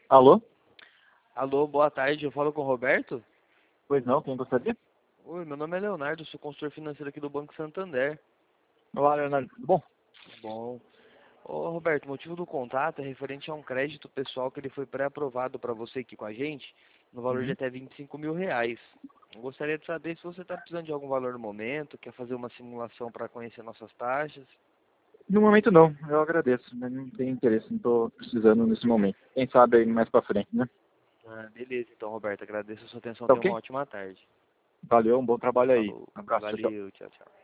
Alô? Alô, boa tarde, eu falo com o Roberto? Pois não, quem gostaria? Oi, meu nome é Leonardo, sou consultor financeiro aqui do Banco Santander. Olá, Leonardo, tudo bom? Bom, ô Roberto, o motivo do contato é referente a um crédito pessoal que ele foi pré-aprovado para você aqui com a gente, no valor de Uhum. até R$ 25.000. Eu gostaria de saber se você está precisando de algum valor no momento, quer fazer uma simulação para conhecer nossas taxas. No momento não, eu agradeço, mas não tenho interesse, não estou precisando nesse momento. Quem sabe aí mais pra frente, né? Ah, beleza, então Roberto, agradeço a sua atenção, Tá tenha uma ok? ótima tarde. Valeu, um bom trabalho aí. Falou, Um abraço, tchau, tchau. valeu, tchau, tchau.